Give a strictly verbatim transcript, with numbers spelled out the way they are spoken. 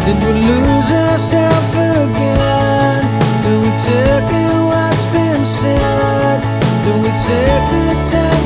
Did we lose ourselves again? Do we take in what's been said? Do we take the time